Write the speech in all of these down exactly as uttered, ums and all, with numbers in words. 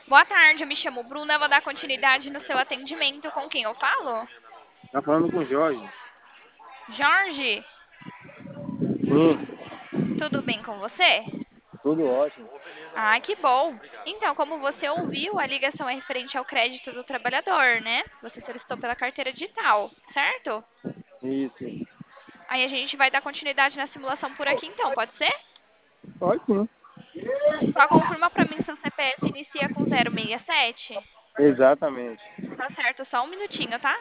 Boa tarde, eu me chamo Bruna, vou dar continuidade no seu atendimento. Com quem eu falo? Tá falando com o Jorge? Jorge, Sim, tudo bem com você? tudo ótimo. Ah, que bom. Então, como você ouviu, a ligação é referente ao crédito do trabalhador, né? Você solicitou pela carteira digital, certo? Isso. Aí a gente vai dar continuidade na simulação por aqui então, pode ser? Pode sim. Só confirma pra mim se o C P F inicia com zero seis sete. Exatamente. Tá certo, só um minutinho, tá?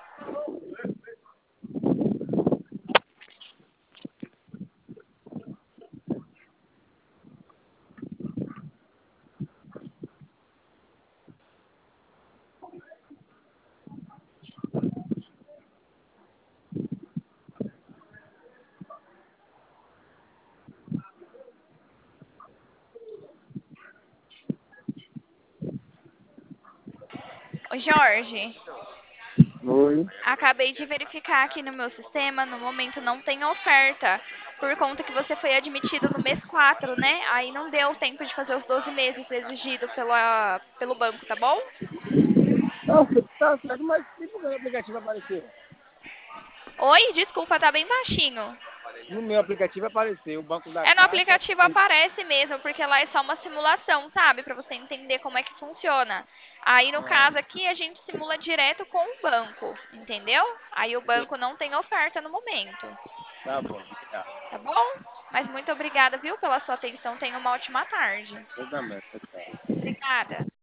Ô, Jorge, Oi. acabei de verificar aqui no meu sistema, no momento não tem oferta, por conta que você foi admitido no mês quatro, né? Aí não deu tempo de fazer os doze meses exigido pela, pelo banco, tá bom? Tá, tá certo, mas e por que o aplicativo apareceu? Oi, desculpa, tá bem baixinho. No meu aplicativo apareceu o Banco da É no Caixa. aplicativo aparece mesmo, porque lá é só uma simulação, sabe? Pra você entender como é que funciona. Aí no Ah, caso aqui a gente simula direto com o banco, entendeu? Aí o entendi. banco não tem oferta no momento, Tá bom, obrigado. tá bom? Mas muito obrigada, viu, pela sua atenção. Tenha uma ótima tarde. Eu também. Tchau, tchau. Obrigada.